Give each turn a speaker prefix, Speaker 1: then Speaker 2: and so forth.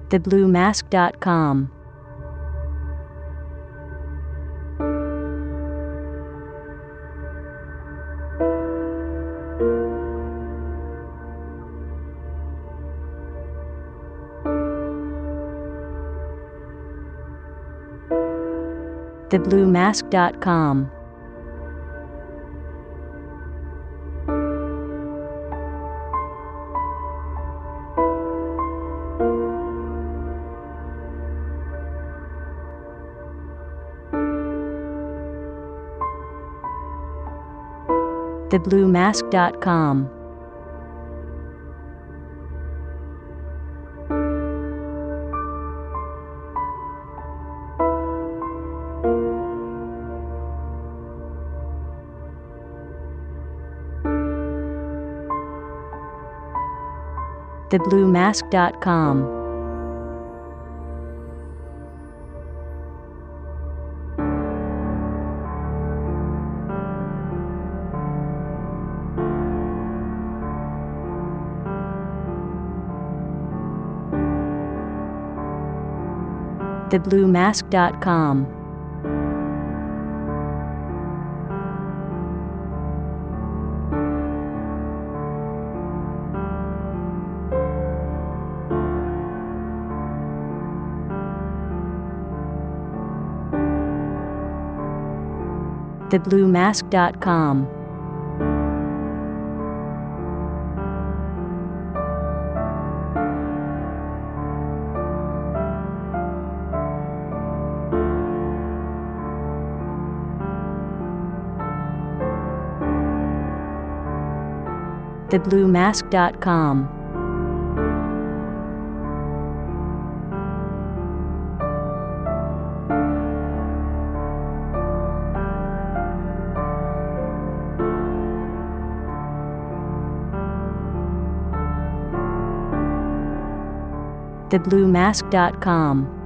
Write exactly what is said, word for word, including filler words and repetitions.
Speaker 1: the blue mask dot com. the blue mask dot com. the blue mask dot com. the blue mask dot com. the blue mask dot com. the blue mask dot com. the blue mask dot com. the blue mask dot com.